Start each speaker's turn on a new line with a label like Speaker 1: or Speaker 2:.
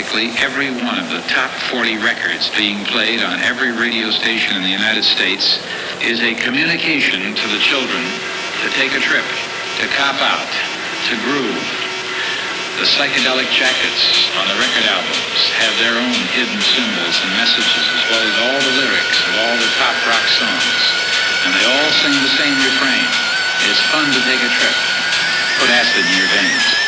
Speaker 1: Practically every one of the top 40 records being played on every radio station in the United States is a communication to the children to take a trip, to cop out, to groove. The psychedelic jackets on the record albums have their own hidden symbols and messages, as well as all the lyrics of all the top rock songs. And they all sing the same refrain. It's fun to take a trip. Put acid in your veins.